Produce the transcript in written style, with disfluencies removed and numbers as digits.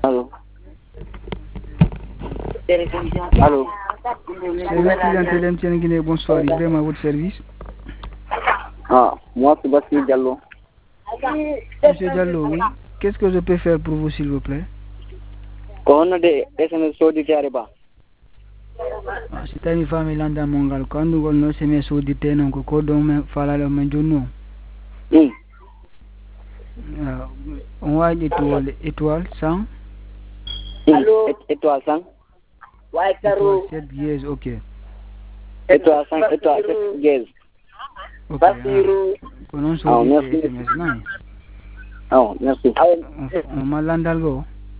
Allô. Allô. Service clientèle MTN Guinée, bonsoir, vraiment à votre service. Ah, moi c'est Bastille Diallo. Monsieur Diallo, oui. Qu'est-ce que je peux faire pour vous, s'il vous plaît? On a des SMS auditeurs ba. C'est une famille landa mongal. Quand nous avons SMS auditeurs, nous avons fait le même. On va étoile 100. Étoile 100. Étoile 7 dièse, ok. Étoile 5, étoile 7 dièse. Ok. On a un SMS. Ah, merci. On m'a landalgo.